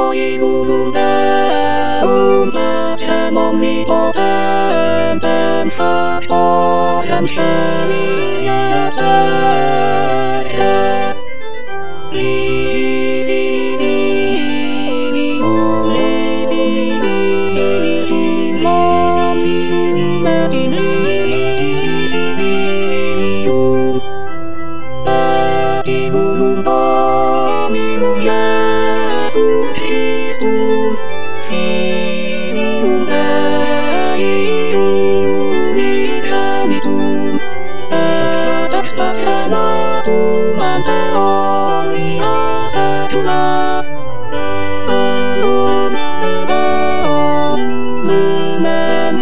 Deum Patrem omnipotentem Factorem Celi et terrae Deum Dominum Iesum Christum Filium Dei unigenitum et extraordinatum ante omnia saecula Amen Amen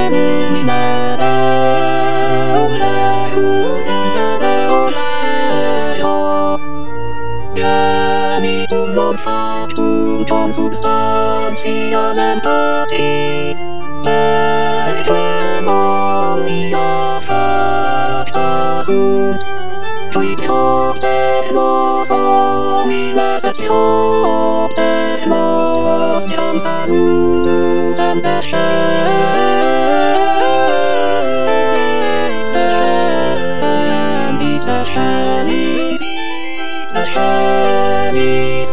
Genitum non factum consubstantiam pati Perquem omnia facta sunt Qui propter nos homines et propter nostram salutem descendit descendis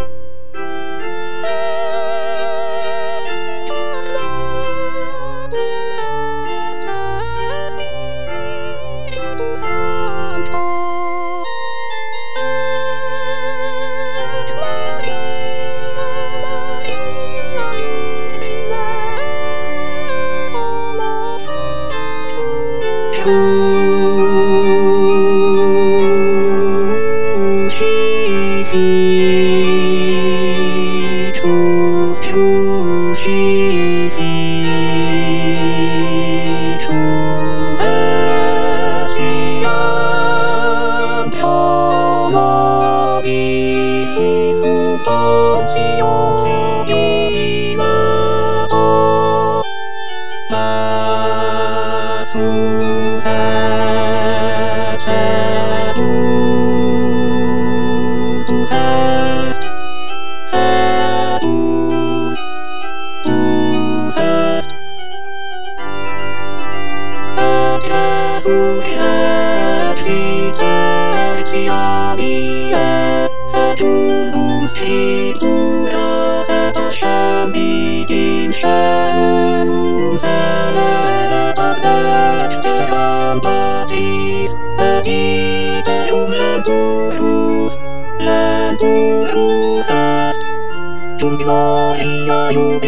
Gloria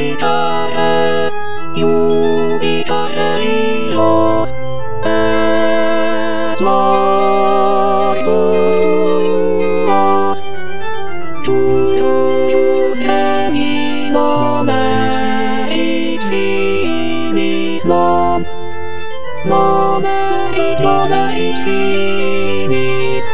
jubitare illos, et mortuos, Julius Emilio merit finis merit finis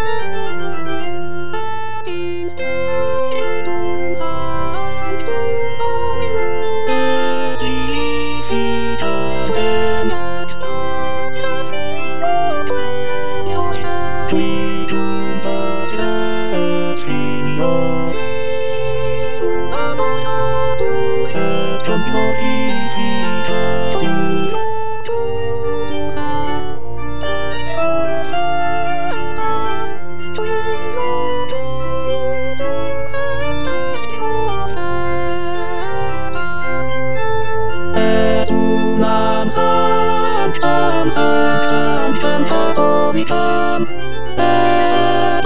Sanctam Catholicam et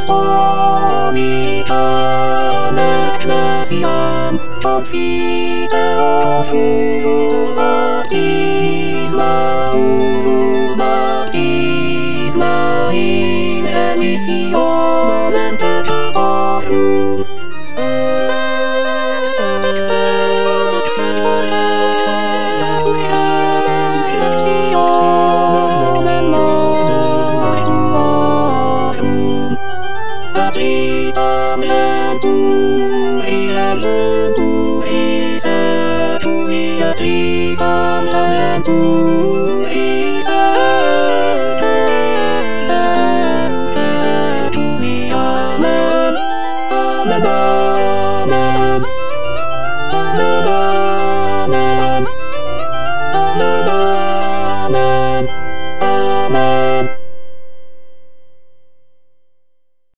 Apostolicam Ecclesiam confideo baptisma in remissionem peccatorum Vitam lentum,